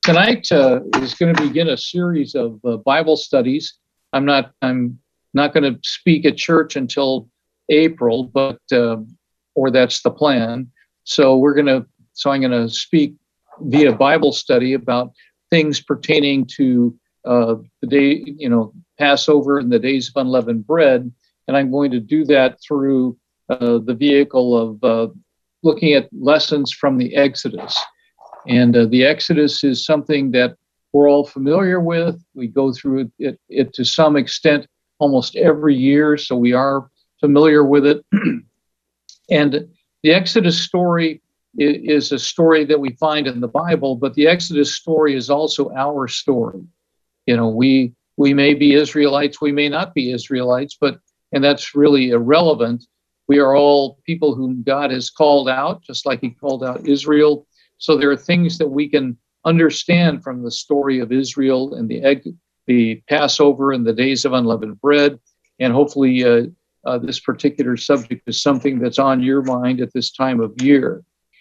Tonight is going to begin a series of Bible studies. I'm not going to speak at church until April, but or that's the plan. So I'm going to speak via Bible study about things pertaining to the day, Passover and the days of unleavened bread, and I'm going to do that through the vehicle of looking at lessons from the Exodus. And the Exodus is something that we're all familiar with. We go through it to some extent almost every year, so we are familiar with it. And the Exodus story is a story that we find in the Bible, but the Exodus story is also our story. We may be Israelites, we may not be Israelites, and that's really irrelevant. We are all people whom God has called out, just like he called out Israel. So there are things that we can understand from the story of Israel and the Passover and the days of unleavened bread. And hopefully this particular subject is something that's on your mind at this time of year.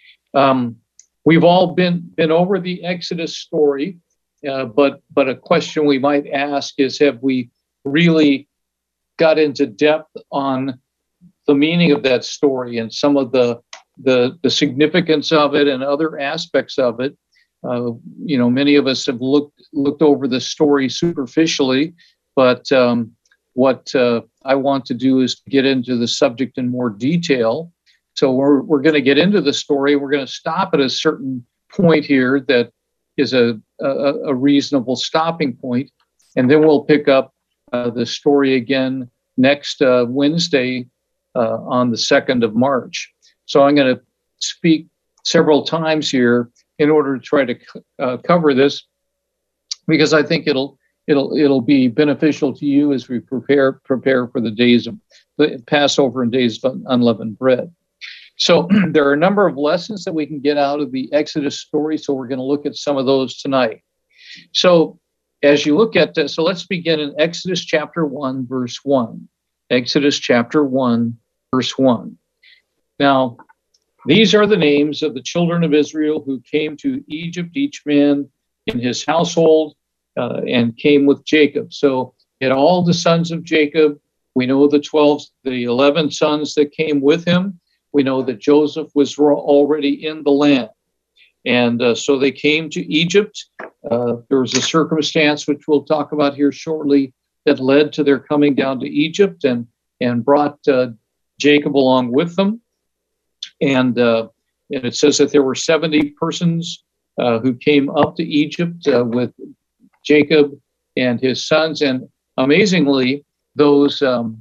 We've all been over the Exodus story, but a question we might ask is, have we really got into depth on the meaning of that story and some of the significance of it and other aspects of it? Many of us have looked over the story superficially, but what I want to do is get into the subject in more detail. So we're going to get into the story. We're going to stop at a certain point here that is a reasonable stopping point, and then we'll pick up the story again next Wednesday on the 2nd of March. So I'm going to speak several times here in order to try to cover this, because I think it'll be beneficial to you as we prepare for the days of the Passover and days of unleavened bread. So there are a number of lessons that we can get out of the Exodus story. So we're going to look at some of those tonight. So as you look at this, so let's begin in Exodus chapter 1, verse 1. Exodus chapter 1, verse 1. Now, these are the names of the children of Israel who came to Egypt, each man in his household, and came with Jacob. So in all the sons of Jacob, we know the 11 sons that came with him. We know that Joseph was already in the land. And so they came to Egypt. There was a circumstance, which we'll talk about here shortly, that led to their coming down to Egypt and brought Jacob along with them. And it says that there were 70 persons who came up to Egypt with Jacob and his sons. And amazingly, those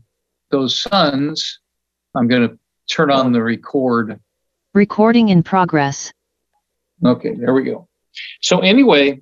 sons, I'm going to turn on the record. Recording in progress. Okay, there we go. So anyway,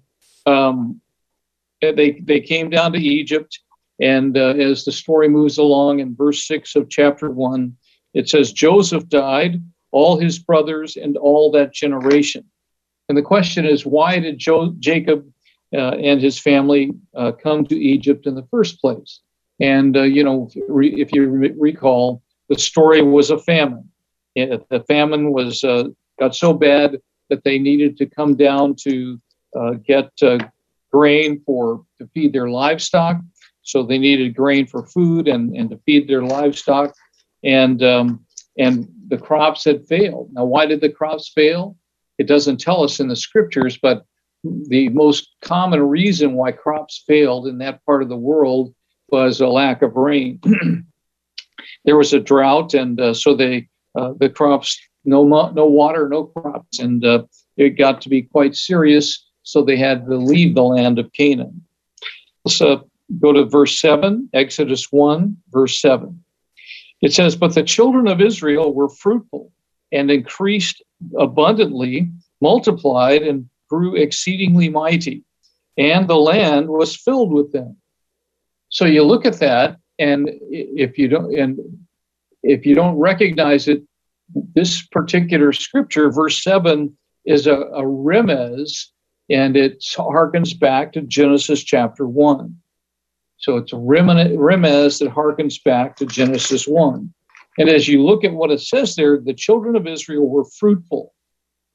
they came down to Egypt. And as the story moves along in verse 6 of chapter 1, it says, Joseph died, all his brothers, and all that generation. And the question is, why did Jacob and his family come to Egypt in the first place? And, if you recall, the story was a famine. The famine got so bad that they needed to come down to get grain to feed their livestock. So they needed grain for food and to feed their livestock. And the crops had failed. Now, why did the crops fail? It doesn't tell us in the scriptures, but the most common reason why crops failed in that part of the world was a lack of rain. There was a drought, and so the crops, no water, no crops, and it got to be quite serious. So they had to leave the land of Canaan. So go to verse 7, Exodus 1, verse 7. It says, but the children of Israel were fruitful and increased abundantly, multiplied, and grew exceedingly mighty, and the land was filled with them. So you look at that, and if you don't recognize it, this particular scripture, verse 7, is a remez, and it harkens back to Genesis chapter 1. So it's a remez that harkens back to Genesis 1. And as you look at what it says there, the children of Israel were fruitful.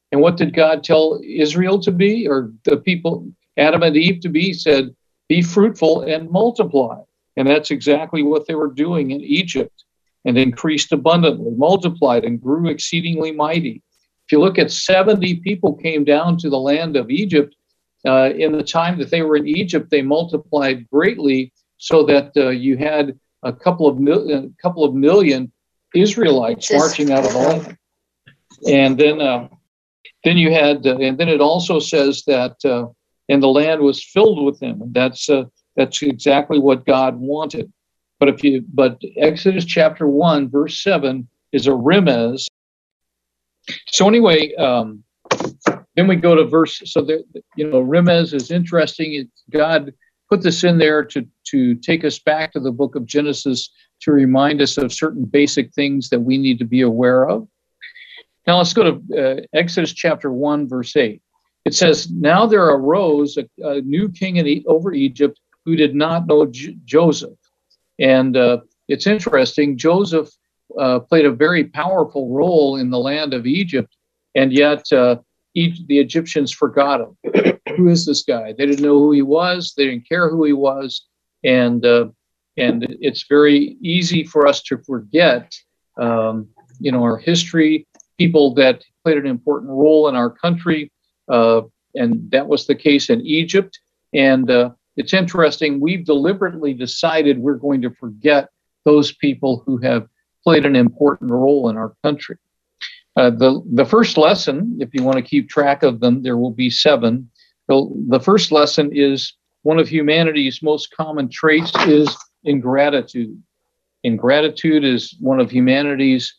And what did God tell Israel to be, or the people, Adam and Eve to be? He said, be fruitful and multiply. And that's exactly what they were doing in Egypt, and increased abundantly, multiplied, and grew exceedingly mighty. If you look at 70 people came down to the land of Egypt. In the time that they were in Egypt, they multiplied greatly, so that you had a couple of million Israelites marching out of the land. And then you had, and then it also says that, and the land was filled with them. And that's exactly what God wanted. But Exodus chapter 1, verse 7 is a remez. So anyway, then we go to verse. So remez is interesting. God put this in there to take us back to the book of Genesis, to remind us of certain basic things that we need to be aware of. Now let's go to Exodus chapter 1, verse 8. It says, now there arose a new king over Egypt who did not know Joseph. And it's interesting, Joseph played a very powerful role in the land of Egypt, and yet the Egyptians forgot him. Who is this guy? They didn't know who he was. They didn't care who he was. And it's very easy for us to forget, our history, people that played an important role in our country. And that was the case in Egypt. And it's interesting, we've deliberately decided we're going to forget those people who have played an important role in our country. The first lesson, if you want to keep track of them, there will be 7. The first lesson is one of humanity's most common traits is ingratitude. Ingratitude is one of humanity's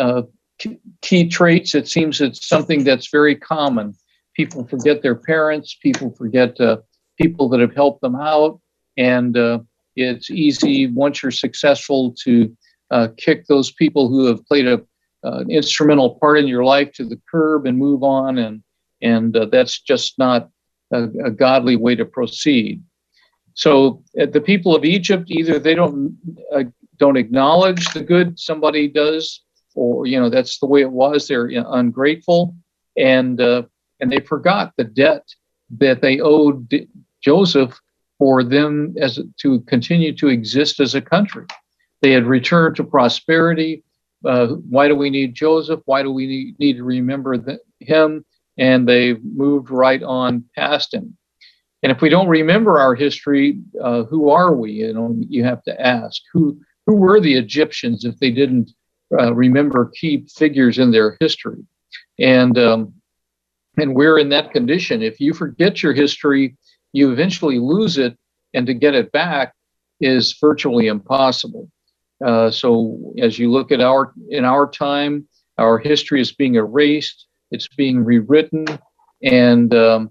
key traits. It seems it's something that's very common. People forget their parents. People forget people that have helped them out. And it's easy, once you're successful, to kick those people who have played an instrumental part in your life to the curb and move on. And that's just not a godly way to proceed. So the people of Egypt, either they don't acknowledge the good somebody does, or that's the way it was. They're ungrateful, and they forgot the debt that they owed Joseph for them to continue to exist as a country. They had returned to prosperity. Why do we need Joseph? Why do we need to remember him? And they moved right on past him. And if we don't remember our history, who are we? You have to ask, who were the Egyptians if they didn't remember key figures in their history? And we're in that condition. If you forget your history, you eventually lose it, and to get it back is virtually impossible. So as you look at in our time, our history is being erased. It's being rewritten, and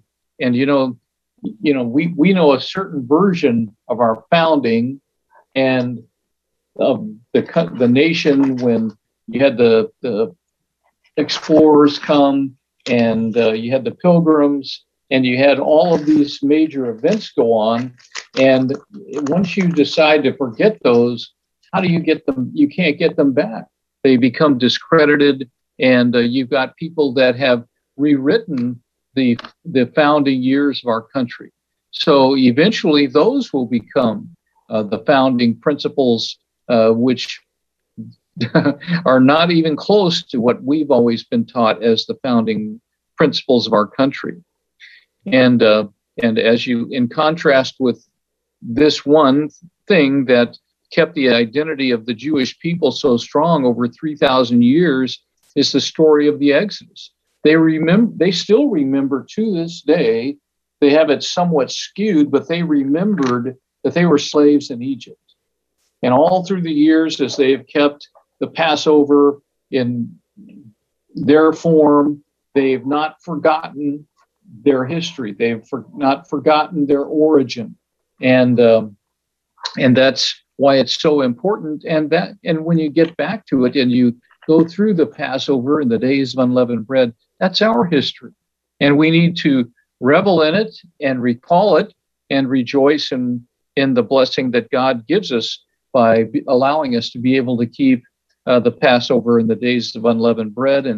we know a certain version of our founding and of the nation when you had the explorers come, and you had the pilgrims, and you had all of these major events go on. And once you decide to forget those, how do you get them? You can't get them back. They become discredited, and you've got people that have rewritten the founding years of our country. So eventually those will become the founding principles, which are not even close to what we've always been taught as the founding principles of our country. And as you, in contrast with this one thing that kept the identity of the Jewish people so strong over 3,000 years, is the story of the Exodus. They still remember to this day. They have it somewhat skewed, but they remembered that they were slaves in Egypt. And all through the years, as they have kept the Passover in their form, they've not forgotten their history. They've not forgotten their origin. And that's why it's so important. And when you get back to it and you go through the Passover and the days of unleavened bread, that's our history. And we need to revel in it and recall it and rejoice in the blessing that God gives us by allowing us to be able to keep the Passover and the days of unleavened bread, and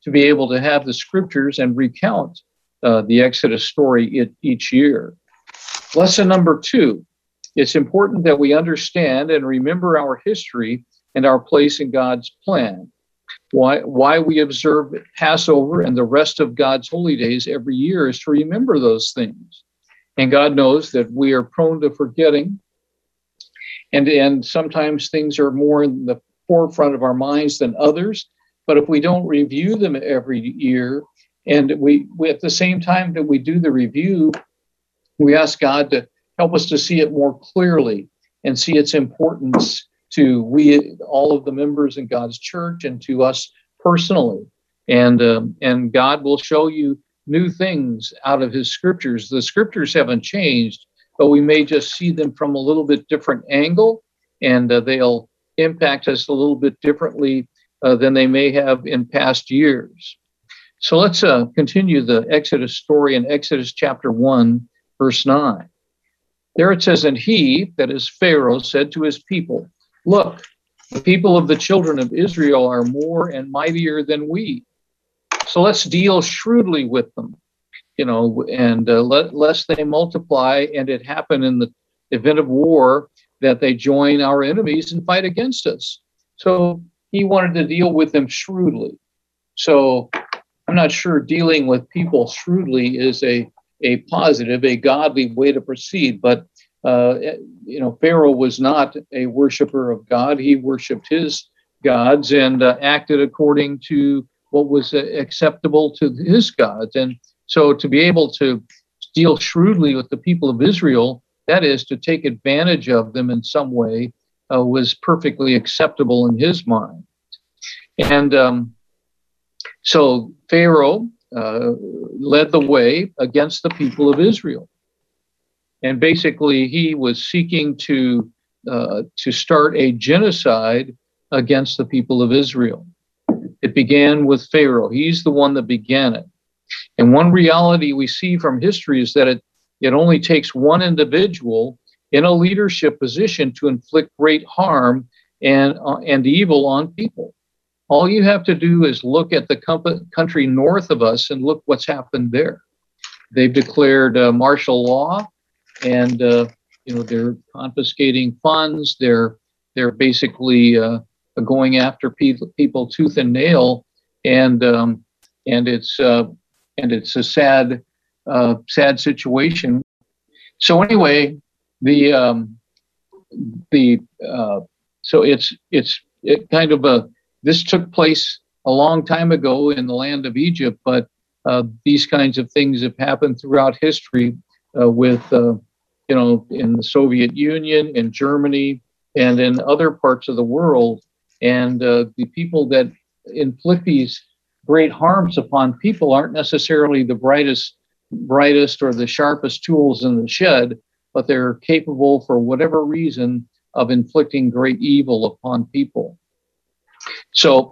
to be able to have the scriptures and recount the Exodus story each year. Lesson number 2, it's important that we understand and remember our history and our place in God's plan. Why we observe Passover and the rest of God's holy days every year is to remember those things. And God knows that we are prone to forgetting, and sometimes things are more in the forefront of our minds than others. But if we don't review them every year, and we at the same time that we do the review, we ask God to help us to see it more clearly and see its importance to all of the members in God's church and to us personally. And God will show you new things out of his scriptures. The scriptures haven't changed, but we may just see them from a little bit different angle, and they'll impact us a little bit differently than they may have in past years. So let's continue the Exodus story in Exodus chapter 1, verse 9. There it says, "And he," that is Pharaoh, "said to his people, 'Look, the people of the children of Israel are more and mightier than we. So let's deal shrewdly with them, and lest they multiply and it happen in the event of war that they join our enemies and fight against us.'" So he wanted to deal with them shrewdly. So I'm not sure dealing with people shrewdly is a positive, a godly way to proceed. But, Pharaoh was not a worshiper of God. He worshiped his gods and acted according to what was acceptable to his gods. And so to be able to deal shrewdly with the people of Israel, that is to take advantage of them in some way, was perfectly acceptable in his mind. And so Pharaoh led the way against the people of Israel. And basically, he was seeking to start a genocide against the people of Israel. It began with Pharaoh. He's the one that began it. And one reality we see from history is that it only takes one individual in a leadership position to inflict great harm and evil on people. All you have to do is look at the country north of us and look what's happened there. They've declared martial law, and they're confiscating funds. They're basically going after people tooth and nail, and it's a sad situation. So anyway, so it's kind of this took place a long time ago in the land of Egypt, but these kinds of things have happened throughout history with in the Soviet Union, in Germany, and in other parts of the world. And the people that inflict these great harms upon people aren't necessarily the brightest or the sharpest tools in the shed, but they're capable, for whatever reason, of inflicting great evil upon people. So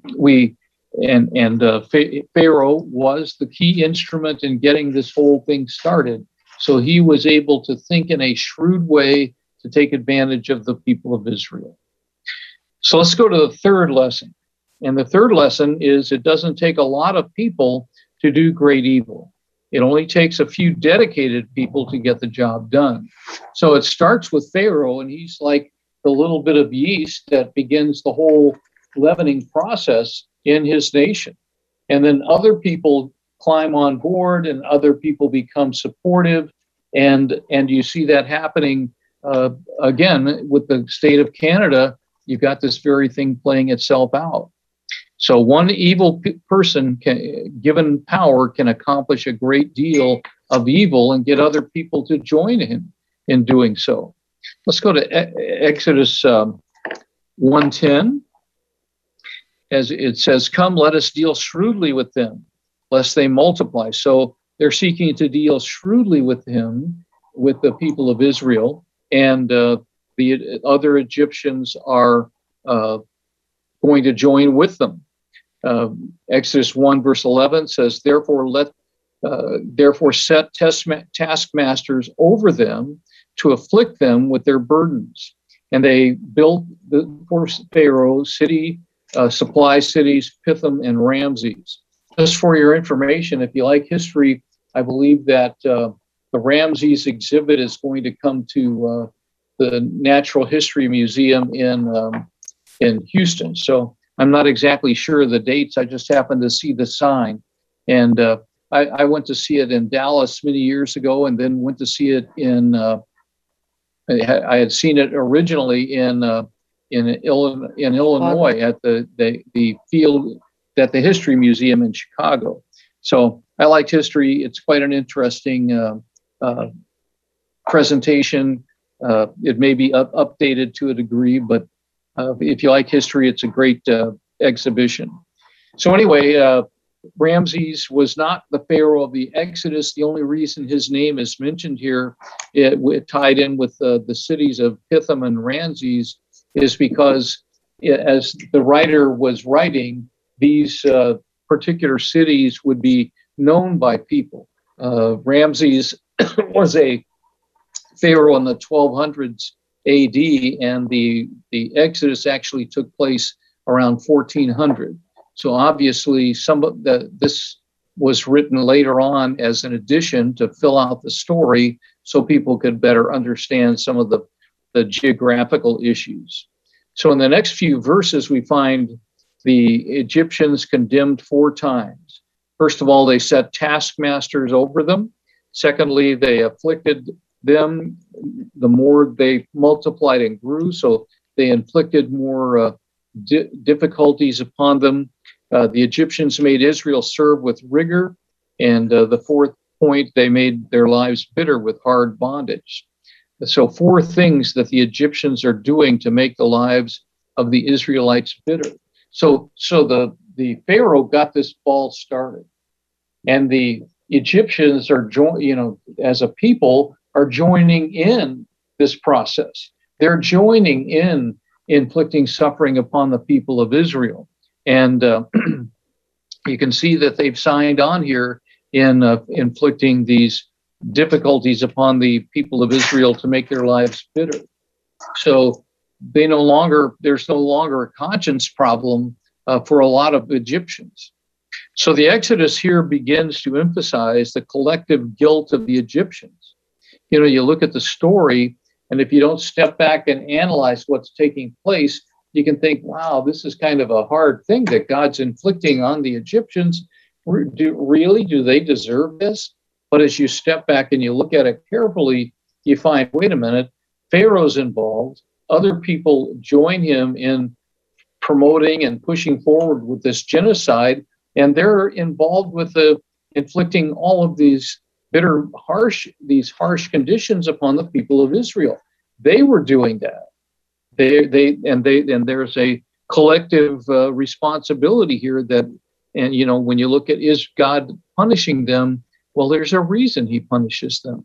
Pharaoh was the key instrument in getting this whole thing started. So he was able to think in a shrewd way to take advantage of the people of Israel. So let's go to the third lesson. And the third lesson is it doesn't take a lot of people to do great evil. It only takes a few dedicated people to get the job done. So it starts with Pharaoh, and he's like the little bit of yeast that begins the whole leavening process in his nation. And then other people climb on board and other people become supportive. And you see that happening again with the state of Canada. You've got this very thing playing itself out. So one evil person, given power, can accomplish a great deal of evil and get other people to join him in doing so. Let's go to Exodus 1:10. As it says, "Come, let us deal shrewdly with them, lest they multiply." So they're seeking to deal shrewdly with the people of Israel, and the other Egyptians are going to join with them. Exodus 1 verse 11 says, "Therefore set taskmasters over them to afflict them with their burdens." And they built for Pharaoh supply cities, Pithom and Ramses. Just for your information, if you like history, I believe that the Ramses exhibit is going to come to the Natural History Museum in Houston. So I'm not exactly sure of the dates. I just happened to see the sign. And I went to see it in Dallas many years ago, and then went to see it I had seen it originally in Illinois at the field at the History Museum in Chicago. So I liked history. It's quite an interesting presentation. It may be updated to a degree, but if you like history, it's a great exhibition. So anyway, Ramses was not the Pharaoh of the Exodus. The only reason his name is mentioned here, it tied in with the cities of Pithom and Ramses, is because as the writer was writing, these particular cities would be known by people. Ramses was a Pharaoh in the 1200s AD, and the Exodus actually took place around 1400. So obviously, this was written later on as an addition to fill out the story so people could better understand some of the geographical issues. So in the next few verses, we find the Egyptians condemned 4 times. First of all, they set taskmasters over them. Secondly, they afflicted them. The more they multiplied and grew, so they inflicted more difficulties upon them. The Egyptians made Israel serve with rigor. And the 4th point, they made their lives bitter with hard bondage. So 4 things that the Egyptians are doing to make the lives of the Israelites bitter. So the Pharaoh got this ball started, and the Egyptians are as a people are joining in this process. They're joining in inflicting suffering upon the people of Israel. And you can see that they've signed on here in inflicting these difficulties upon the people of Israel to make their lives bitter. So there's no longer a conscience problem for a lot of Egyptians. So the Exodus here begins to emphasize the collective guilt of the Egyptians. You look at the story, and if you don't step back and analyze what's taking place, you can think, wow, this is kind of a hard thing that God's inflicting on the Egyptians. Do they deserve this? But as you step back and you look at it carefully, you find, wait a minute, Pharaoh's involved. Other people join him in promoting and pushing forward with this genocide, and they're involved with inflicting all of these harsh conditions upon the people of Israel. They were doing that. And there's a collective responsibility here and when you look at, is God punishing them? Well, there's a reason he punishes them.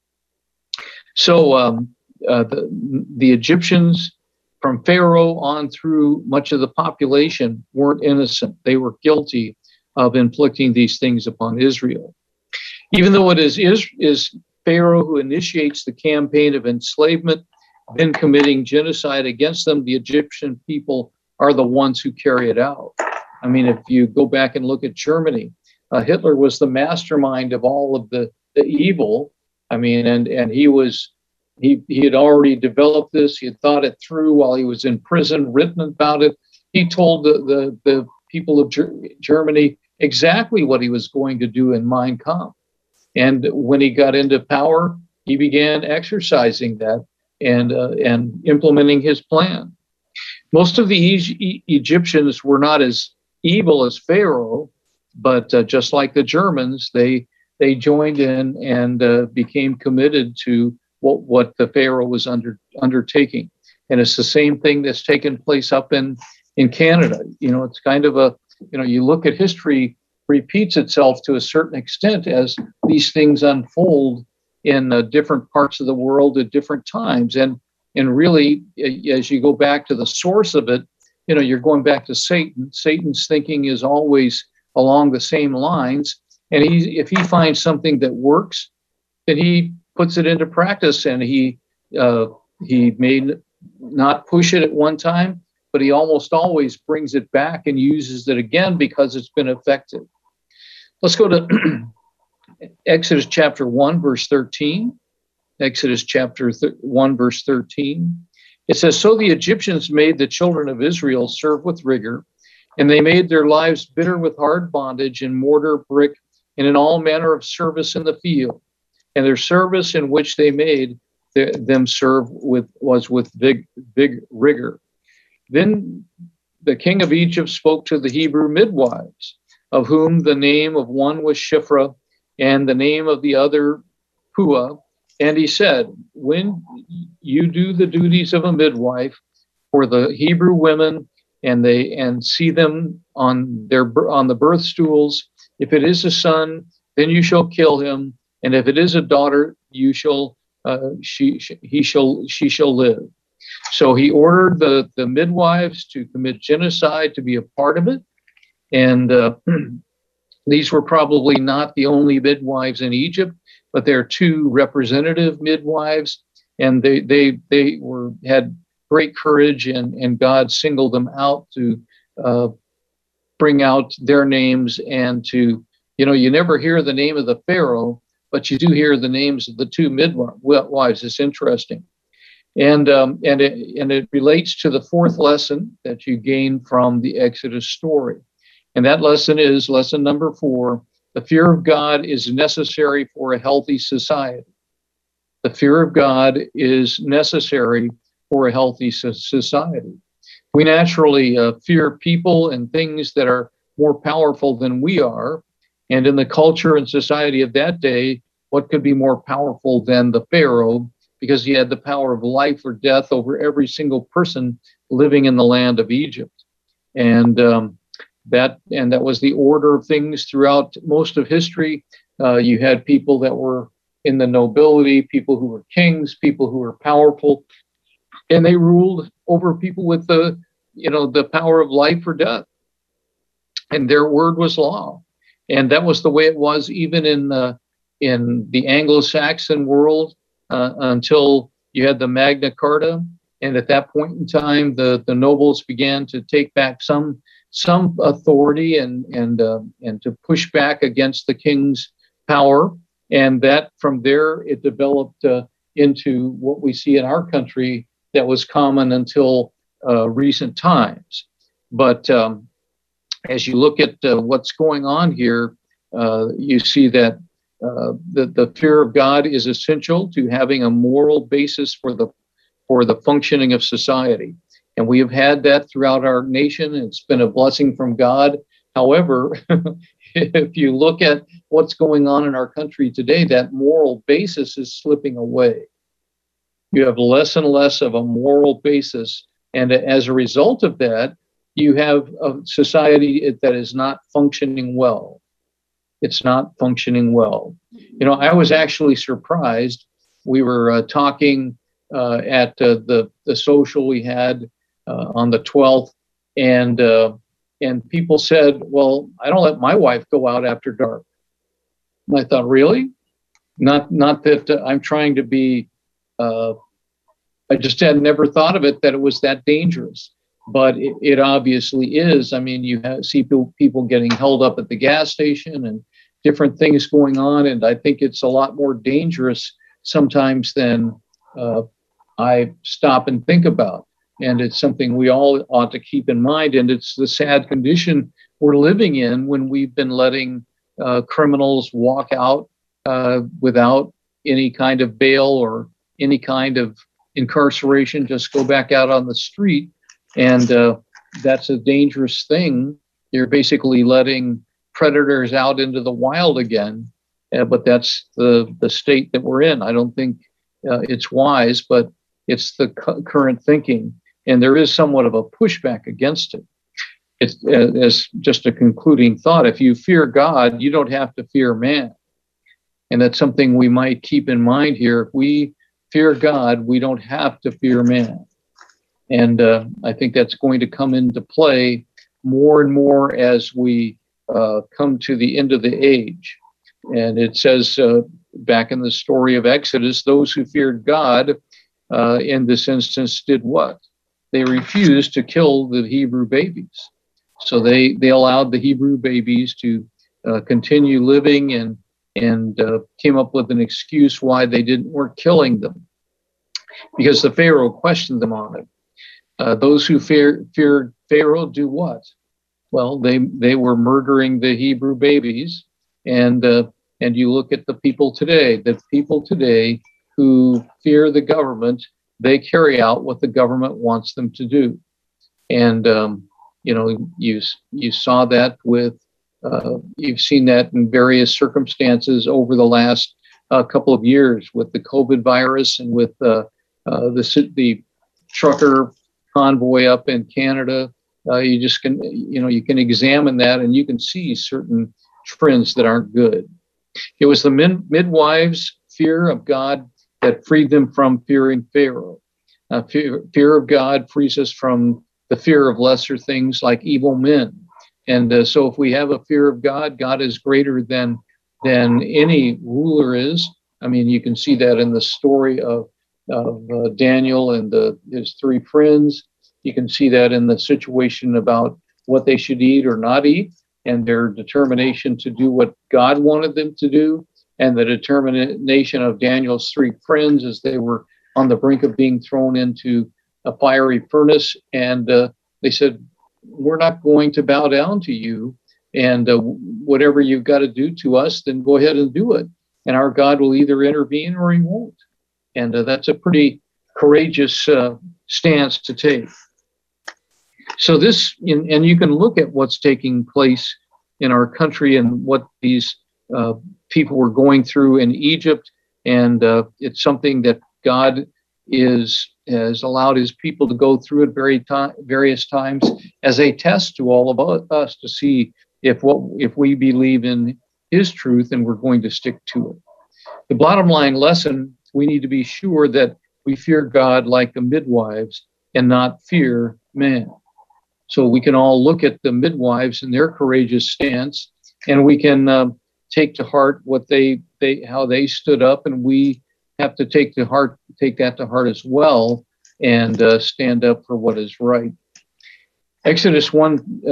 So the Egyptians, from Pharaoh on through much of the population, weren't innocent. They were guilty of inflicting these things upon Israel. Even though it is Pharaoh who initiates the campaign of enslavement, then committing genocide against them, the Egyptian people are the ones who carry it out. I mean, if you go back and look at Germany, Hitler was the mastermind of all of the evil. I mean, and he had already developed this. He had thought it through while he was in prison, written about it. He told the people of Germany exactly what he was going to do in Mein Kampf. And when he got into power, he began exercising that and implementing his plan. Most of the Egyptians were not as evil as Pharaoh, but just like the Germans, they joined in and became committed to what the Pharaoh was undertaking. And it's the same thing that's taken place up in Canada. It's kind of you look at history repeats itself to a certain extent as these things unfold in different parts of the world at different times. And really, as you go back to the source of it, you're going back to Satan. Satan's thinking is always along the same lines. And if he finds something that works, then he puts it into practice. And he may not push it at one time, but he almost always brings it back and uses it again because it's been effective. Let's go to Exodus chapter 1, verse 13. Exodus chapter 1, verse 13. It says, "So the Egyptians made the children of Israel serve with rigor, and they made their lives bitter with hard bondage in mortar, brick, and in all manner of service in the field. And their service in which they made them serve was with big rigor. Then the king of Egypt spoke to the Hebrew midwives, of whom the name of one was Shiphrah, and the name of the other Puah. And he said, when you do the duties of a midwife for the Hebrew women, and see them on the birth stools, if it is a son, then you shall kill him, and if it is a daughter, she shall live." So he ordered the midwives to commit genocide to be a part of it, and these were probably not the only midwives in Egypt, but there are two representative midwives, and they had great courage, and God singled them out to bring out their names, and to, you never hear the name of the Pharaoh, but you do hear the names of the two midwives. It's interesting. And it relates to the fourth lesson that you gain from the Exodus story. And that lesson is lesson number 4. The fear of God is necessary for a healthy society. The fear of God is necessary for a healthy society. We naturally fear people and things that are more powerful than we are. And in the culture and society of that day, what could be more powerful than the Pharaoh? Because he had the power of life or death over every single person living in the land of Egypt. And that was the order of things throughout most of history. You had people that were in the nobility, people who were kings, people who were powerful, and they ruled over people with the power of life or death. And their word was law. And that was the way it was even in the Anglo-Saxon world until you had the Magna Carta. And at that point in time, the nobles began to take back some authority and to push back against the king's power. And that from there, it developed into what we see in our country that was common until recent times. But as you look at what's going on here, you see that the fear of God is essential to having a moral basis for the functioning of society. And we have had that throughout our nation. It's been a blessing from God. However, if you look at what's going on in our country today, that moral basis is slipping away. You have less and less of a moral basis. And as a result of that, you have a society that is not functioning well. It's not functioning well. I was actually surprised. We were talking at the social we had on the 12th, and people said, "Well, I don't let my wife go out after dark." And I thought, really? Not that I'm trying to be. I just had never thought of it that it was that dangerous, but it obviously is. I mean, you see people getting held up at the gas station and different things going on, and I think it's a lot more dangerous sometimes than I stop and think about. And it's something we all ought to keep in mind. And it's the sad condition we're living in when we've been letting criminals walk out without any kind of bail or any kind of incarceration, just go back out on the street. And that's a dangerous thing. You're basically letting predators out into the wild again. But that's the state that we're in. I don't think it's wise, but it's the current thinking. And there is somewhat of a pushback against it. It's as just a concluding thought. If you fear God, you don't have to fear man. And that's something we might keep in mind here. If we fear God, we don't have to fear man. And I think that's going to come into play more and more as we come to the end of the age. And it says back in the story of Exodus, those who feared God in this instance did what? They refused to kill the Hebrew babies. So they allowed the Hebrew babies to continue living, and came up with an excuse why they weren't killing them, because the Pharaoh questioned them on it. Those who feared Pharaoh do what? Well, they were murdering the Hebrew babies, and you look at the people today. The people today who fear the government, they carry out what the government wants them to do, and you saw that with. You've seen that in various circumstances over the last couple of years with the COVID virus and with the trucker convoy up in Canada. You can examine that, and you can see certain trends that aren't good. It was the midwives' fear of God that freed them from fearing Pharaoh. Fear of God frees us from the fear of lesser things like evil men. And so if we have a fear of God, God is greater than any ruler is. I mean, you can see that in the story of Daniel and his three friends. You can see that in the situation about what they should eat or not eat, and their determination to do what God wanted them to do, and the determination of Daniel's three friends as they were on the brink of being thrown into a fiery furnace. And they said, we're not going to bow down to you, and whatever you've got to do to us, then go ahead and do it. And our God will either intervene or he won't. And that's a pretty courageous stance to take. So and you can look at what's taking place in our country and what these people were going through in Egypt. And it's something that God has allowed his people to go through at various times as a test to all of us to see if we believe in his truth and we're going to stick to it. The bottom line lesson, we need to be sure that we fear God like the midwives and not fear man. So we can all look at the midwives and their courageous stance, and we can take to heart what how they stood up, and we have to take that to heart as well, and stand up for what is right. Exodus 1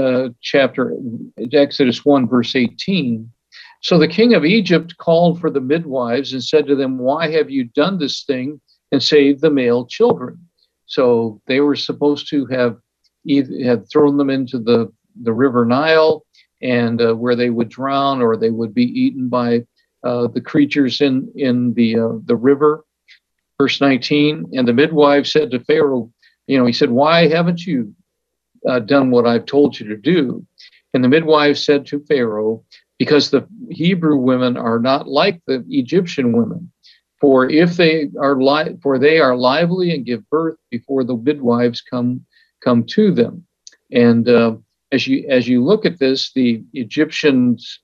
verse 18. So the king of Egypt called for the midwives and said to them, "Why have you done this thing and saved the male children?" So they were supposed to have thrown them into the river Nile, and where they would drown or they would be eaten by the creatures in the river. Verse 19, and the midwife said to Pharaoh, he said, "Why haven't you done what I've told you to do?" And the midwife said to Pharaoh, "Because the Hebrew women are not like the Egyptian women, for they are lively and give birth before the midwives come to them." And as you look at this, the Egyptians,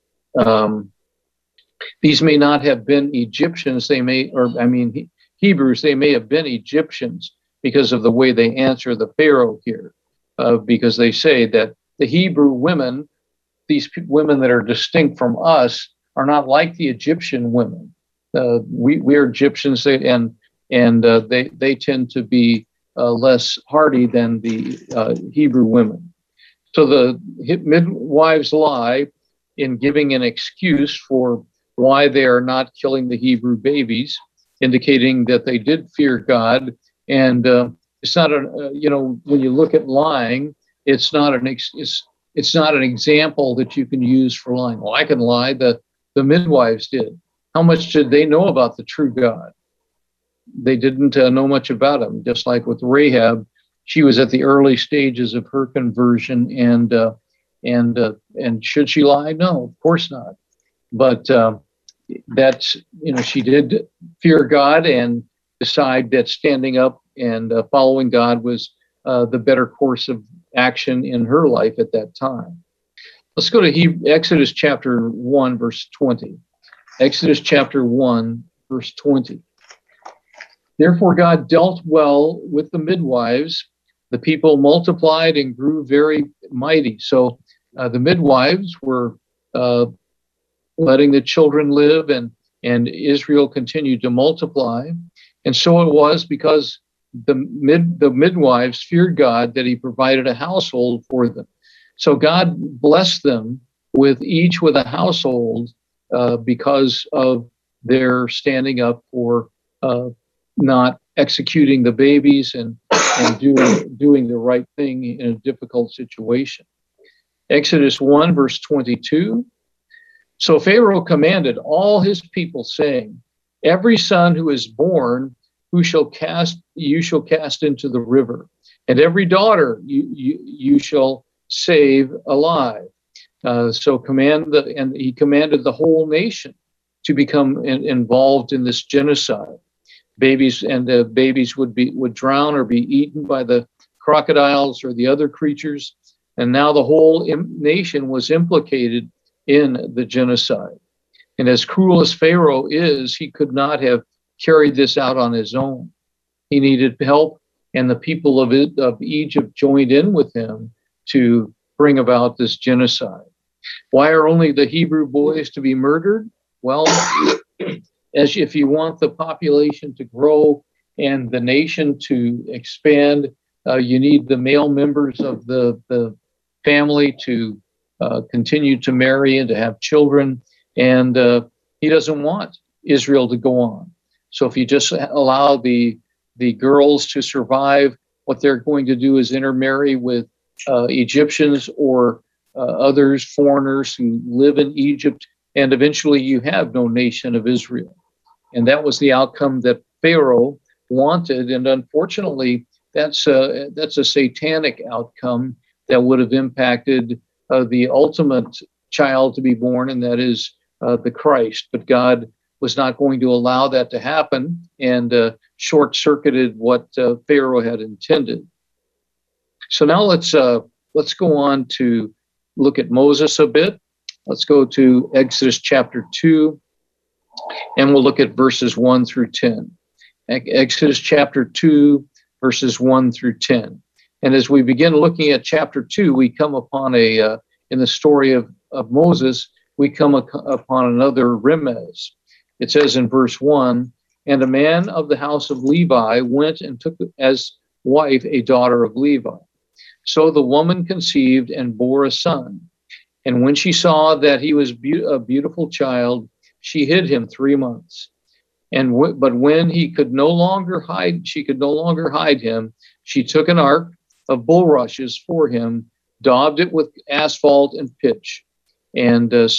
these may not have been Egyptians. Hebrews, they may have been Egyptians because of the way they answer the Pharaoh here, because they say that the Hebrew women, these women that are distinct from us, are not like the Egyptian women. We are Egyptians, and they tend to be less hardy than the Hebrew women. So the midwives lie in giving an excuse for why they are not killing the Hebrew babies, indicating that they did fear God. And it's not when you look at lying, it's not an example that you can use for lying. Well, I can lie. The midwives did. How much did they know about the true God? They didn't know much about him. Just like with Rahab, she was at the early stages of her conversion, and should she lie? No, of course not. But she did fear God and decide that standing up and following God was the better course of action in her life at that time. Let's go to Exodus chapter 1, verse 20. Exodus chapter 1, verse 20. Therefore God dealt well with the midwives. The people multiplied and grew very mighty. So the midwives were letting the children live, and Israel continued to multiply. And so it was because the midwives feared God that he provided a household for them. So God blessed them with a household because of their standing up for not executing the babies and doing the right thing in a difficult situation. Exodus 1, verse 22. So Pharaoh commanded all his people, saying, every son who is born, you shall cast into the river, and every daughter you shall save alive. And he commanded the whole nation to become involved in this genocide. Babies would drown or be eaten by the crocodiles or the other creatures, and now the whole nation was implicated in the genocide. And as cruel as Pharaoh is, he could not have carried this out on his own. He needed help, and the people of Egypt joined in with him to bring about this genocide. Why are only the Hebrew boys to be murdered? Well, as if you want the population to grow and the nation to expand, you need the male members of the family to continue to marry and to have children. And he doesn't want Israel to go on. So if you just allow the girls to survive, what they're going to do is intermarry with Egyptians or others, foreigners who live in Egypt, and eventually you have no nation of Israel. And that was the outcome that Pharaoh wanted. And unfortunately, that's a satanic outcome that would have impacted the ultimate child to be born, and that is the Christ. But God was not going to allow that to happen, and short-circuited what Pharaoh had intended. So now let's go on to look at Moses a bit. Let's go to Exodus chapter 2, and we'll look at verses 1 through 10. Exodus chapter 2, verses 1 through 10. And as we begin looking at chapter 2, we come upon in the story of Moses, we come upon another remez. It says in verse 1, and a man of the house of Levi went and took as wife a daughter of Levi. So the woman conceived and bore a son. And when she saw that he was a beautiful child, she hid him 3 months. But when she could no longer hide him, she took an ark of bulrushes for him, daubed it with asphalt and pitch. And it's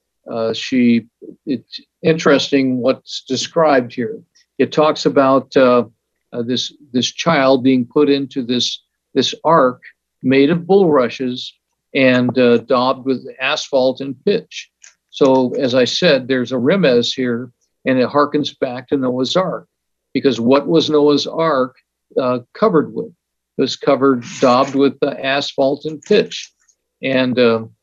interesting what's described here. It talks about this child being put into this ark made of bulrushes and daubed with asphalt and pitch. So as I said, there's a remez here, and it harkens back to Noah's Ark, because what was Noah's Ark covered with? It was daubed with asphalt and pitch. And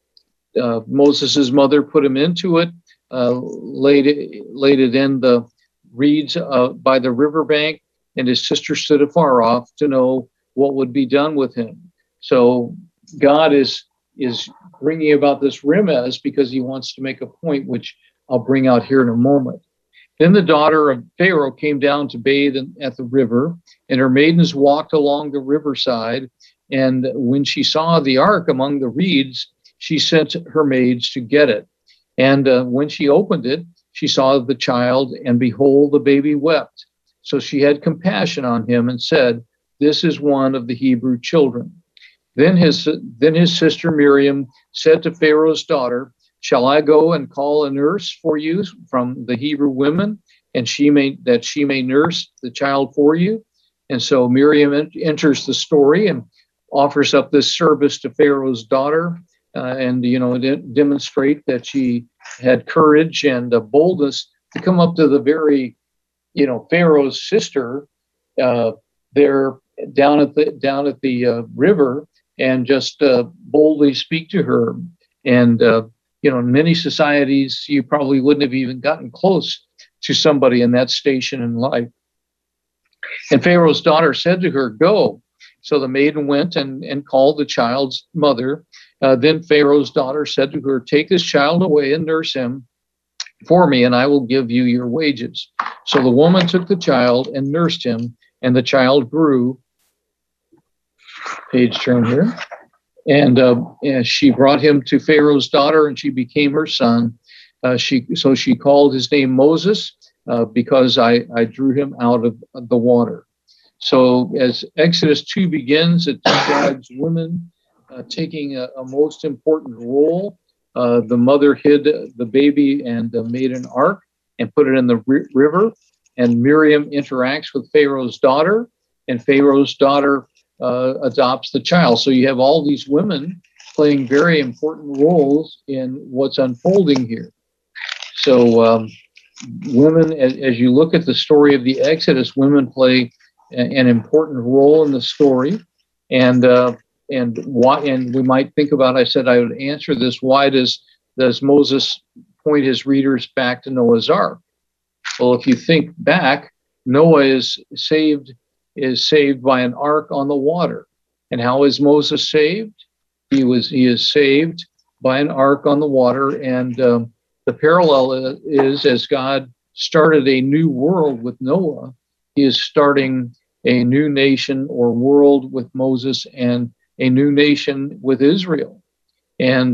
Moses' mother put him into it, laid it in the reeds by the riverbank, and his sister stood afar off to know what would be done with him. So God is bringing about this remez because he wants to make a point, which I'll bring out here in a moment. Then the daughter of Pharaoh came down to bathe at the river, and her maidens walked along the riverside. And when she saw the ark among the reeds, she sent her maids to get it. And when she opened it, she saw the child, and behold, the baby wept. So she had compassion on him and said, this is one of the Hebrew children. Then his sister Miriam said to Pharaoh's daughter, shall I go and call a nurse for you from the Hebrew women, and she may nurse the child for you? And so Miriam enters the story and offers up this service to Pharaoh's daughter, and demonstrate that she had courage and boldness to come up to the very, Pharaoh's sister there down at the river, and just boldly speak to her. And in many societies, you probably wouldn't have even gotten close to somebody in that station in life. And Pharaoh's daughter said to her, go. So the maiden went and called the child's mother. Then Pharaoh's daughter said to her, take this child away and nurse him for me, and I will give you your wages. So the woman took the child and nursed him, and the child grew. Page turn here. And she brought him to Pharaoh's daughter, and she became her son. She called his name Moses because I drew him out of the water. So as Exodus 2 begins, it describes women taking a most important role. The mother hid the baby and made an ark and put it in the river. And Miriam interacts with Pharaoh's daughter, and Pharaoh's daughter adopts the child. So you have all these women playing very important roles in what's unfolding here. So women, as you look at the story of the Exodus, women play an important role in the story. And we might think about, I said I would answer this, why does Moses point his readers back to Noah's Ark? Well, if you think back, Noah is saved by an ark on the water. And how is Moses saved? He is saved by an ark on the water. And the parallel is, as God started a new world with Noah, he is starting a new nation or world with Moses, and a new nation with Israel. And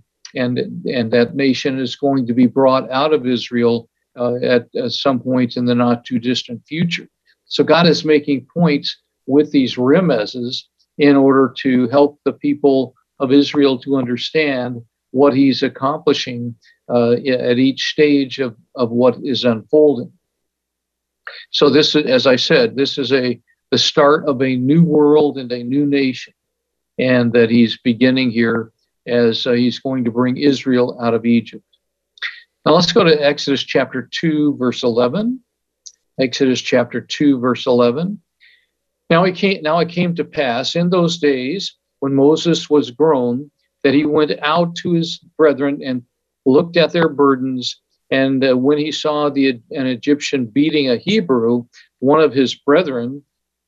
that nation is going to be brought out of Israel at some point in the not too distant future. So God is making points with these remezes in order to help the people of Israel to understand what he's accomplishing at each stage of what is unfolding. So this, as I said, this is the start of a new world and a new nation, and that he's beginning here as he's going to bring Israel out of Egypt. Now let's go to Exodus chapter 2, verse 11. Exodus chapter 2, verse 11. Now it came to pass in those days when Moses was grown that he went out to his brethren and looked at their burdens. And when he saw an Egyptian beating a Hebrew, one of his brethren,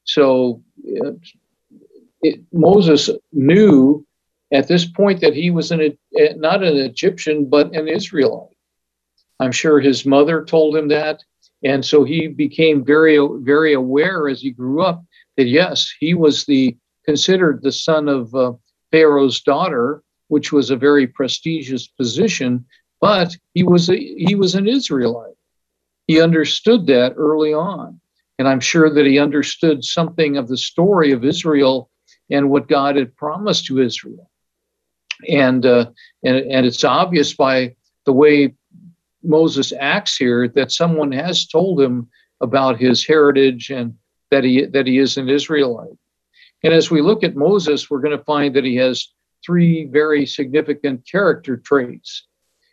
Moses knew at this point that he was not an Egyptian, but an Israelite. I'm sure his mother told him that. And so he became very, very aware as he grew up that, yes, he was considered the son of Pharaoh's daughter, which was a very prestigious position, but he was an Israelite. He understood that early on. And I'm sure that he understood something of the story of Israel and what God had promised to Israel. And it's obvious by the way Moses acts here that someone has told him about his heritage and that he is an Israelite. And as we look at Moses, we're going to find that he has three very significant character traits.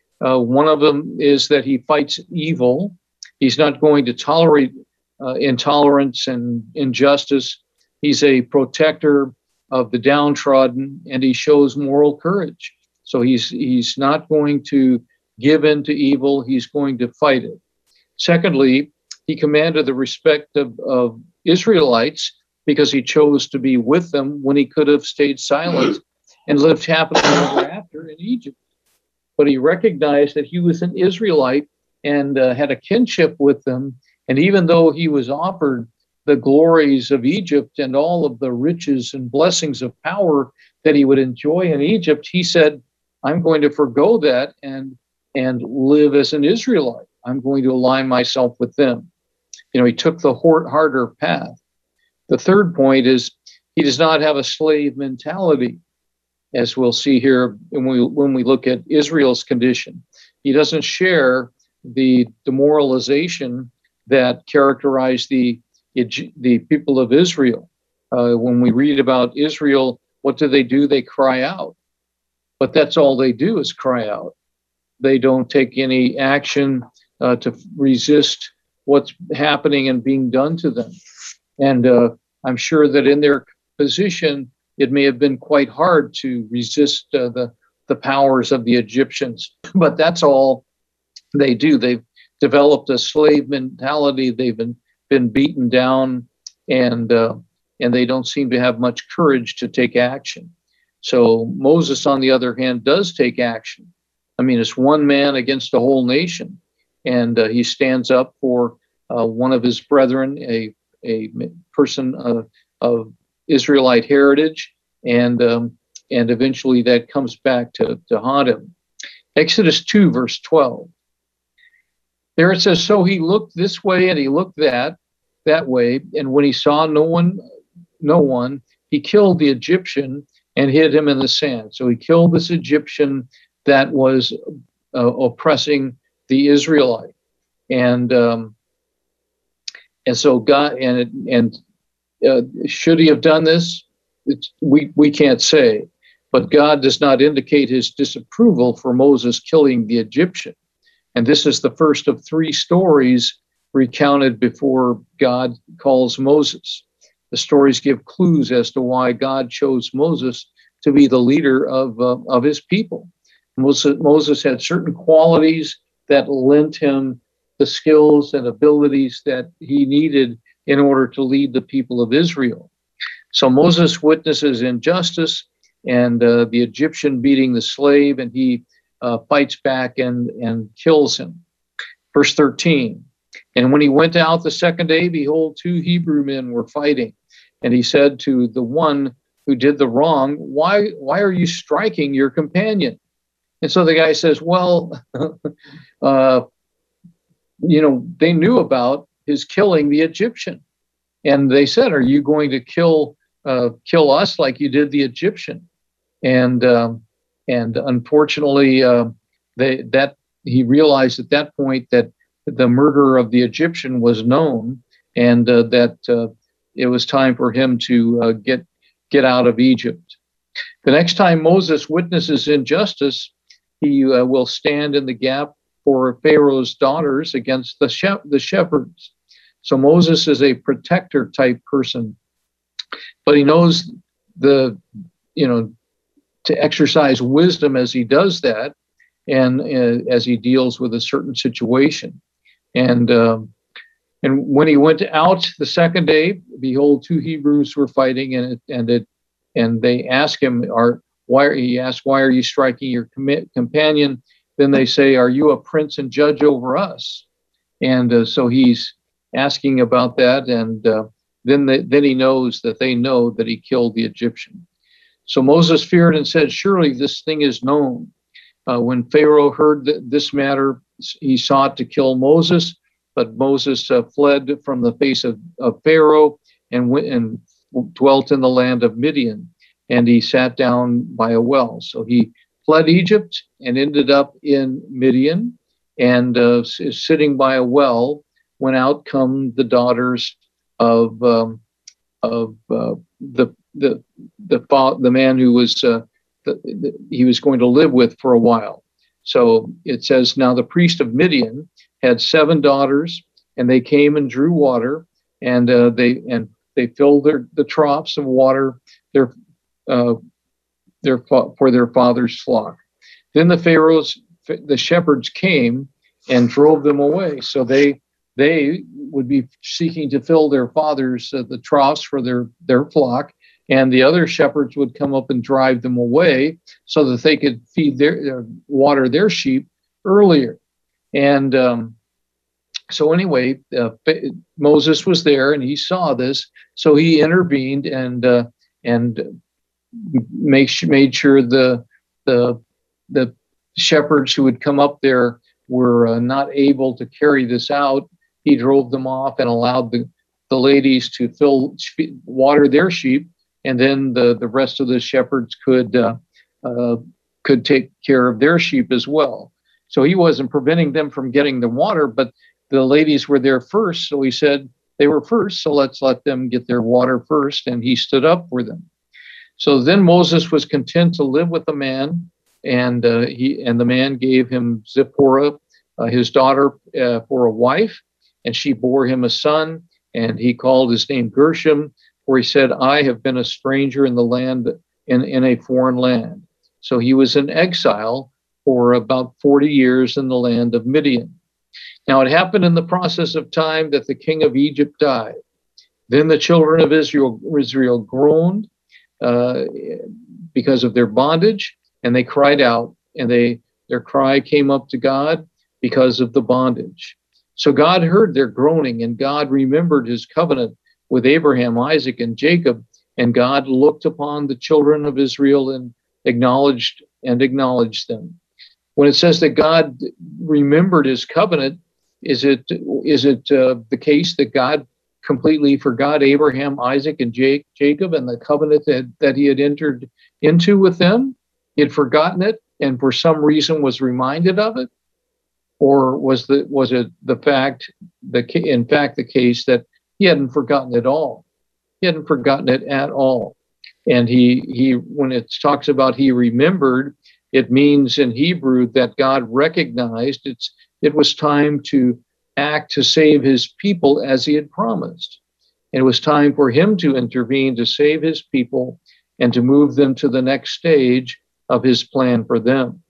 One of them is that he fights evil. He's not going to tolerate intolerance and injustice. He's a protector of the downtrodden, and he shows moral courage. So he's not going to give in to evil. He's going to fight it. Secondly, he commanded the respect of Israelites because he chose to be with them when he could have stayed silent and lived happily ever after in Egypt. But he recognized that he was an Israelite and had a kinship with them. And even though he was offered the glories of Egypt and all of the riches and blessings of power that he would enjoy in Egypt, he said, I'm going to forgo that and live as an Israelite. I'm going to align myself with them. He took the harder path. The third point is he does not have a slave mentality, as we'll see here when we look at Israel's condition. He doesn't share the demoralization that characterized the people of Israel. When we read about Israel, what do? They cry out. But that's all they do is cry out. They don't take any action to resist what's happening and being done to them. And I'm sure that in their position, it may have been quite hard to resist the powers of the Egyptians. But that's all they do. They've developed a slave mentality. They've been beaten down, and they don't seem to have much courage to take action. So Moses, on the other hand, does take action. I mean, it's one man against a whole nation, and he stands up for one of his brethren, a person of Israelite heritage, and eventually that comes back to haunt him. Exodus 2, verse 12. There it says, so he looked this way and he looked that way, and when he saw no one, he killed the Egyptian and hid him in the sand. So he killed this Egyptian that was oppressing the Israelite, and so God should he have done this? We can't say, but God does not indicate his disapproval for Moses killing the Egyptian. And this is the first of 3 stories recounted before God calls Moses. The stories give clues as to why God chose Moses to be the leader of his people. Moses had certain qualities that lent him the skills and abilities that he needed in order to lead the people of Israel. So Moses witnesses injustice and the Egyptian beating the slave, and he fights back and kills him. Verse 13, and when he went out the second day, behold, 2 Hebrew men were fighting. And he said to the one who did the wrong, why are you striking your companion? And so the guy says, well, they knew about his killing the Egyptian. And they said, are you going to kill us like you did the Egyptian? And unfortunately, he realized at that point that the murder of the Egyptian was known, and that it was time for him to get out of Egypt. The next time Moses witnesses injustice, he will stand in the gap for Pharaoh's daughters against the shepherds. So Moses is a protector type person, but he knows to exercise wisdom as he does that, and as he deals with a certain situation. And when he went out the second day, behold, 2 Hebrews were fighting, and they ask him, why are you striking your companion? Then they say, are you a prince and judge over us? And so he's asking about that, and then he knows that they know that he killed the Egyptian. So Moses feared and said, surely this thing is known. When Pharaoh heard this matter, he sought to kill Moses, but Moses fled from the face of Pharaoh and went and dwelt in the land of Midian, and he sat down by a well. So he fled Egypt and ended up in Midian, and is sitting by a well when out come the daughters of the man who was he was going to live with for a while. So it says, now the priest of Midian had 7 daughters, and they came and drew water, and they filled the troughs of water for their father's flock. Then the shepherds came and drove them away. So they would be seeking to fill their father's the troughs for their flock, and the other shepherds would come up and drive them away so that they could feed water their sheep earlier. And so anyway, Moses was there and he saw this, so he intervened and made sure the shepherds who would come up there were not able to carry this out. He drove them off and allowed the ladies to water their sheep, and then the rest of the shepherds could take care of their sheep as well. So he wasn't preventing them from getting the water, but the ladies were there first. So he said they were first, so let's let them get their water first. And he stood up for them. So then Moses was content to live with the man, and the man gave him Zipporah, his daughter, for a wife, and she bore him a son, and he called his name Gershom, for he said, I have been a stranger in the land, in a foreign land. So he was in exile for about 40 years in the land of Midian. Now it happened in the process of time that the king of Egypt died. Then the children of Israel groaned because of their bondage, and they cried out, and their cry came up to God because of the bondage. So God heard their groaning, and God remembered his covenant with Abraham, Isaac, and Jacob, and God looked upon the children of Israel acknowledged them. When it says that God remembered his covenant, is it the case that God completely forgot Abraham, Isaac, and Jacob and the covenant that he had entered into with them? He had forgotten it and for some reason was reminded of it? Or was it in fact the case that he hadn't forgotten it all? He hadn't forgotten it at all. And he when it talks about he remembered, it means in Hebrew that God recognized it was time to act to save his people as he had promised. And it was time for him to intervene to save his people and to move them to the next stage of his plan for them.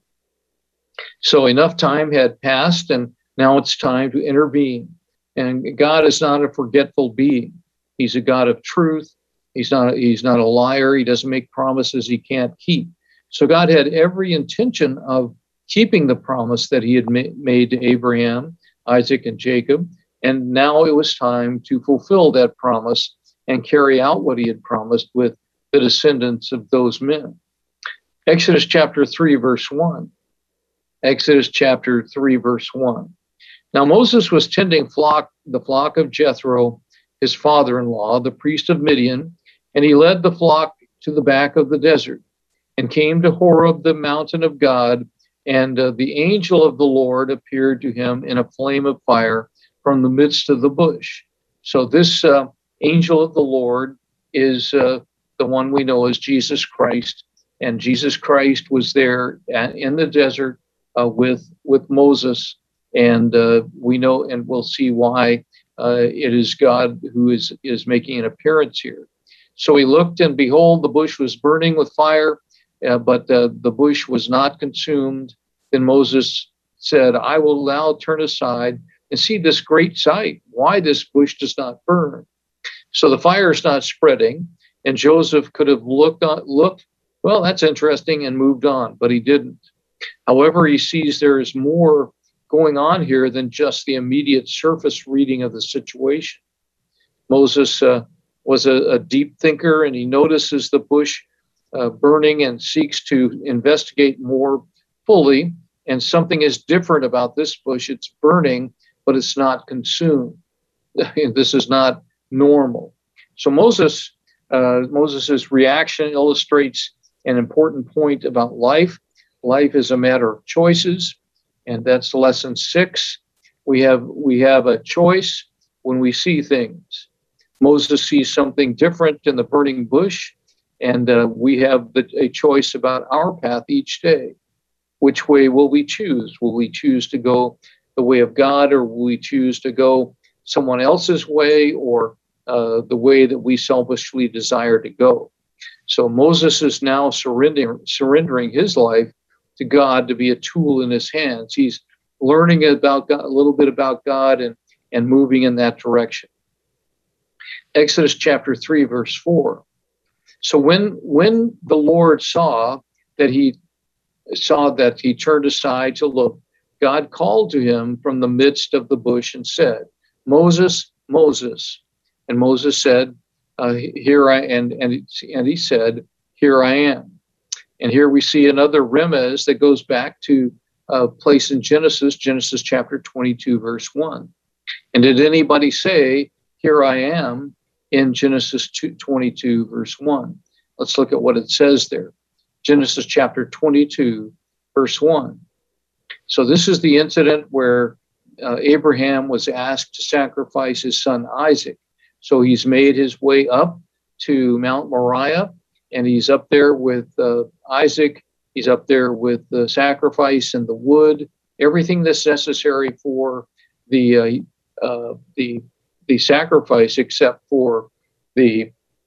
So enough time had passed, and now it's time to intervene. And God is not a forgetful being. He's a God of truth. He's not a liar. He doesn't make promises he can't keep. So God had every intention of keeping the promise that he had made to Abraham, Isaac, and Jacob. And now it was time to fulfill that promise and carry out what he had promised with the descendants of those men. Exodus chapter 3, verse 1. Exodus chapter 3, verse 1. Now Moses was tending the flock of Jethro, his father-in-law, the priest of Midian, and he led the flock to the back of the desert and came to Horeb, the mountain of God, and the angel of the Lord appeared to him in a flame of fire from the midst of the bush. So this angel of the Lord is the one we know as Jesus Christ, and Jesus Christ was there in the desert with Moses, and we know and we'll see why it is God who is making an appearance here. So he looked, and behold, the bush was burning with fire, but the bush was not consumed. Then Moses said, I will now turn aside and see this great sight, why this bush does not burn. So the fire is not spreading, and Joseph could have looked, well, that's interesting, and moved on, but he didn't. However, he sees there is more going on here than just the immediate surface reading of the situation. Moses was a deep thinker, and he notices the bush burning and seeks to investigate more fully. And something is different about this bush. It's burning, but it's not consumed. This is not normal. So Moses's reaction illustrates an important point about life. Life is a matter of choices, and that's lesson 6. We have a choice when we see things. Moses sees something different in the burning bush, and we have a choice about our path each day. Which way will we choose? Will we choose to go the way of God, or will we choose to go someone else's way, or the way that we selfishly desire to go? So Moses is now surrendering his life to God to be a tool in his hands. He's learning about God, a little bit about God, and moving in that direction. Exodus chapter 3, verse 4. So when the Lord saw that he turned aside to look, God called to him from the midst of the bush and said, Moses, Moses. And Moses said, here I am. And he said, here I am. And here we see another remez that goes back to a place in Genesis chapter 22, verse 1. And did anybody say, here I am, in Genesis 22, verse 1? Let's look at what it says there. Genesis chapter 22, verse 1. So this is the incident where Abraham was asked to sacrifice his son Isaac. So he's made his way up to Mount Moriah, and he's up there with Isaac. He's up there with the sacrifice and the wood, everything that's necessary for the sacrifice, except for the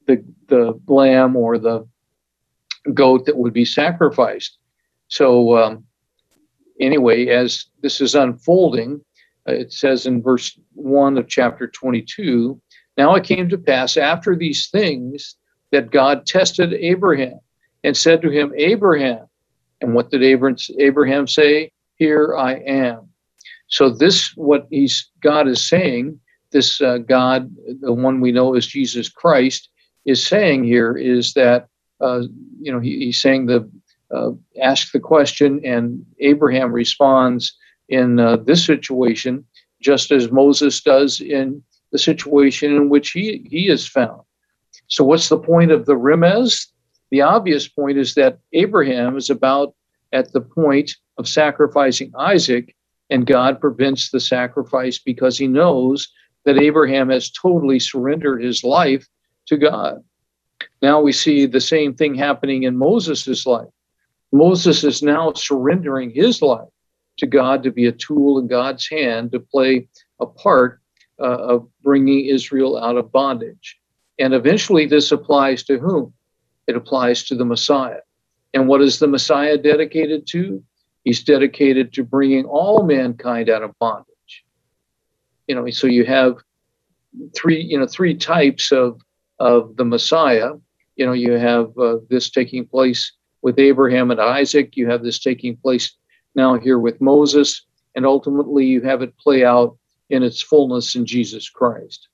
lamb or the goat that would be sacrificed. So anyway, as this is unfolding, it says in verse 1 of chapter 22, now it came to pass after these things that God tested Abraham and said to him, Abraham. And what did Abraham say? Here I am. So this, what God is saying, this God, the one we know as Jesus Christ, is saying here is that, he's saying ask the question, and Abraham responds in this situation, just as Moses does in the situation in which he is found. So what's the point of the remez? The obvious point is that Abraham is about at the point of sacrificing Isaac, and God prevents the sacrifice because he knows that Abraham has totally surrendered his life to God. Now we see the same thing happening in Moses' life. Moses is now surrendering his life to God to be a tool in God's hand to play a part of bringing Israel out of bondage. And eventually this applies to whom? It applies to the Messiah. And what is the Messiah dedicated to? He's dedicated to bringing all mankind out of bondage. So you have three types of the Messiah. You have this taking place with Abraham and Isaac. You have this taking place now here with Moses. And ultimately you have it play out in its fullness in Jesus Christ.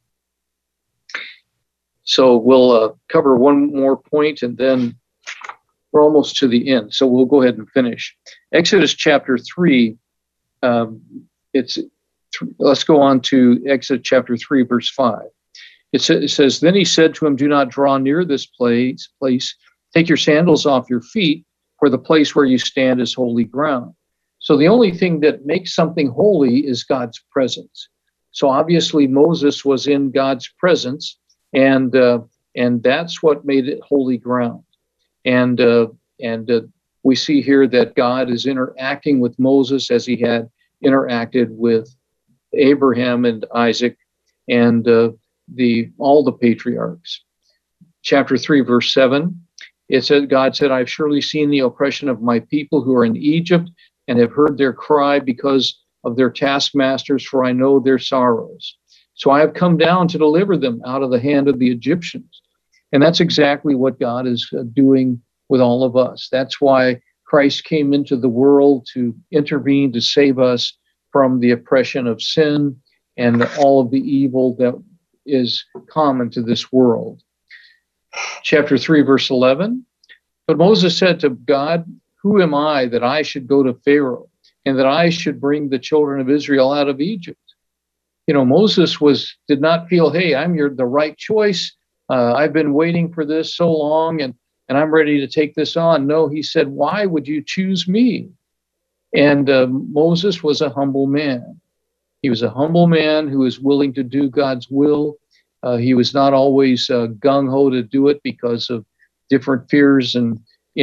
So we'll cover one more point and then we're almost to the end. So we'll go ahead and finish. Exodus chapter 3. Let's go on to Exodus chapter 3, verse 5. It says, then he said to him, do not draw near this place. Take your sandals off your feet, for the place where you stand is holy ground. So the only thing that makes something holy is God's presence. So obviously Moses was in God's presence, and that's what made it holy ground. And we see here that God is interacting with Moses as he had interacted with Abraham and Isaac and all the patriarchs. Chapter 3, verse 7, it said, God said, I've surely seen the oppression of my people who are in Egypt and have heard their cry because of their taskmasters, for I know their sorrows. So I have come down to deliver them out of the hand of the Egyptians. And that's exactly what God is doing with all of us. That's why Christ came into the world to intervene, to save us from the oppression of sin and all of the evil that is common to this world. Chapter 3, verse 11. But Moses said to God, who am I that I should go to Pharaoh and that I should bring the children of Israel out of Egypt? Moses did not feel, hey, I'm the right choice. I've been waiting for this so long and I'm ready to take this on. No, he said, why would you choose me? And Moses was a humble man. He was a humble man who was willing to do God's will. He was not always gung-ho to do it because of different fears and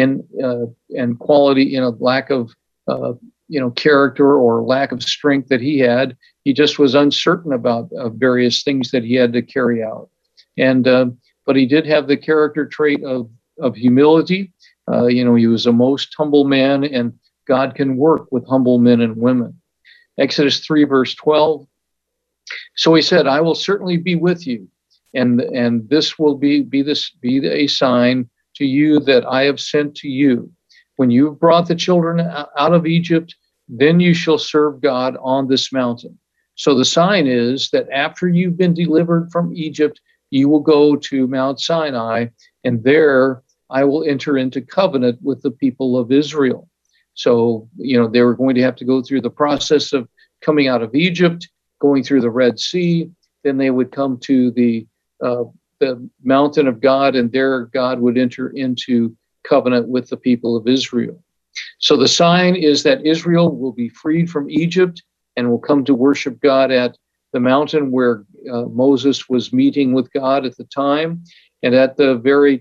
quality, lack of character or lack of strength that he had. He just was uncertain about various things that he had to carry out. But he did have the character trait of humility. He was a most humble man, and God can work with humble men and women. Exodus 3, verse 12. So he said, I will certainly be with you, and this will be a sign to you that I have sent to you. When you've brought the children out of Egypt, then you shall serve God on this mountain. So the sign is that after you've been delivered from Egypt, you will go to Mount Sinai, and there I will enter into covenant with the people of Israel. So, they were going to have to go through the process of coming out of Egypt, going through the Red Sea. Then they would come to the mountain of God, and there God would enter into covenant with the people of Israel. So the sign is that Israel will be freed from Egypt and will come to worship God at the mountain where Moses was meeting with God at the time, and at very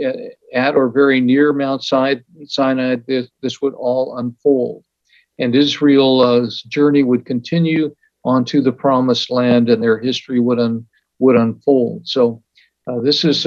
near Mount Sinai, this would all unfold. And Israel's journey would continue onto the promised land, and their history would unfold. So this is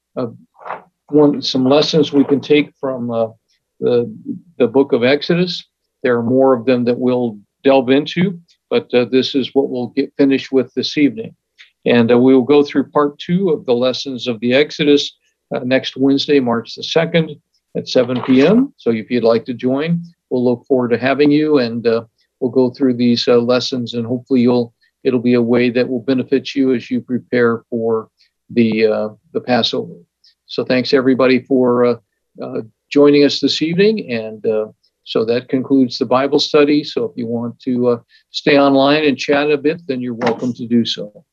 some lessons we can take from the book of Exodus. There are more of them that we'll delve into, but this is what we'll get finished with this evening. And we will go through part 2 of the lessons of the Exodus next Wednesday, March the 2nd at 7 p.m. So if you'd like to join, we'll look forward to having you, and we'll go through these lessons, and hopefully it'll be a way that will benefit you as you prepare for the Passover. So thanks everybody for joining us this evening. And so that concludes the Bible study. So if you want to stay online and chat a bit, then you're welcome to do so.